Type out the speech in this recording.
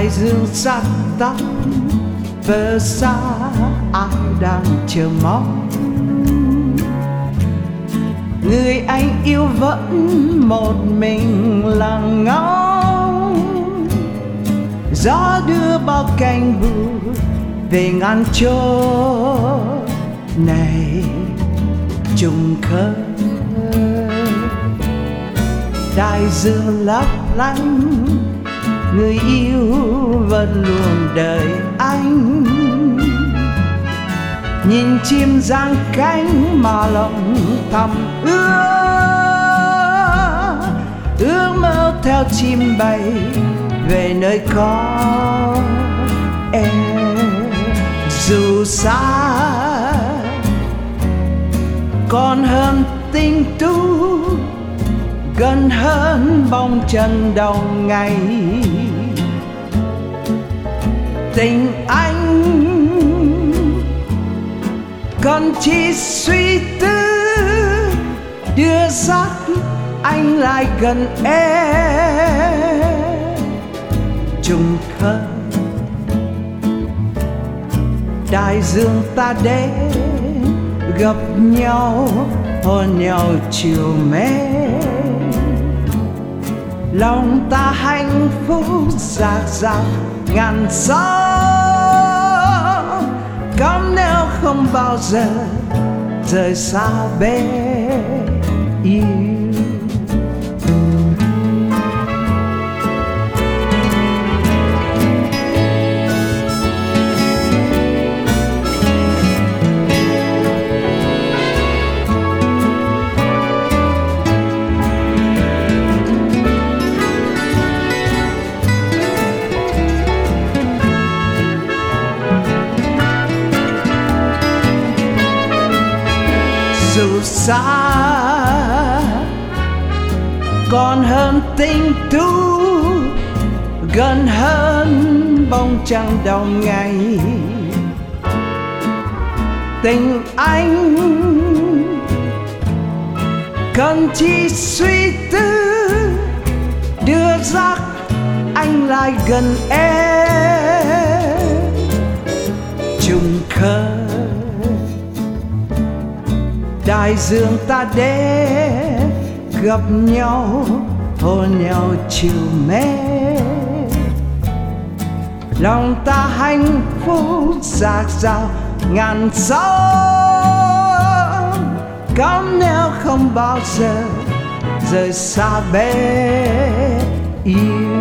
dương sắc tóc vỡ xa ai đang chờ mong. Người anh yêu vẫn một mình lặng ngóng, gió đưa bao cánh bụi về ngàn chỗ này trùng khơi. Đại dương lấp lánh, người yêu vẫn luôn đợi anh. Nhìn chim giang cánh mà lòng thầm ước mơ theo chim bay về nơi có em. Dù xa còn hơn tình tu, gần hơn bóng chân đầu ngày. Tình anh còn chỉ suy tư, đưa dắt anh lại gần em. Trùng khơi đại dương ta đến gặp nhau, hôn nhau chiều mến. Lòng ta hạnh phúc dạt dào ngàn gió, cấm nếu không bao giờ rời xa bên yêu. Dù xa còn hơn tình tu, gần hơn bóng trăng đầu ngày. Tình anh cần chỉ suy tư, đưa dắt anh lại gần em. Trùng khơi đại dương ta đến gặp nhau, hôn nhau chiều mến. Lòng ta hạnh phúc dạt dào ngàn gió, cấm nếu không bao giờ rời xa bên yêu.